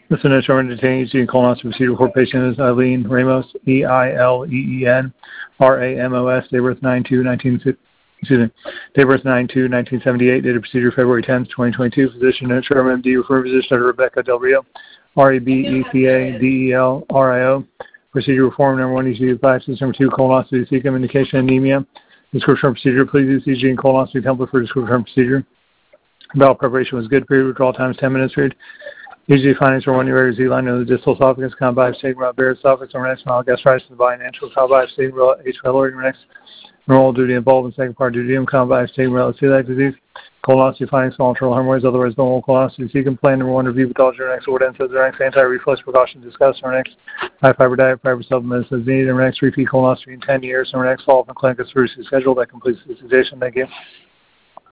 This initial entertaining ECG and colonoscopy procedure for patient is Eileen Ramos, Eileen Ramos, date of birth 9/2/1978, date of procedure February 10, 2022. Physician and interim MD, referring physician Dr. Rebecca Del Rio, REBECA DELRIO. Procedure reform number 1, ECG classes. Number 2, colonoscopy cecum, indication anemia. Description of procedure, please ECG and colonoscopy template for description of procedure. Bowel preparation was good. Period withdrawal times 10 minutes. Period. ECG findings were 1 irregular Z-line of the distal esophagus, combined stigma, Barrett's esophagus, and next, mild gastritis in the body, natural combined stigma, H. pylori, next, normal duty involved in second part duty, combined stigma, celiac disease, colonoscopy findings, small internal hemorrhoids, otherwise normal colonoscopy, cecum plan, number 1, review pathology, next, what ends, next, anti-reflux precaution discussed, next, high fiber diet, fiber supplements as needed, next, repeat colonoscopy in 10 years, next, follow-up in clinic as previously scheduled. That completes the dissertation. Thank you.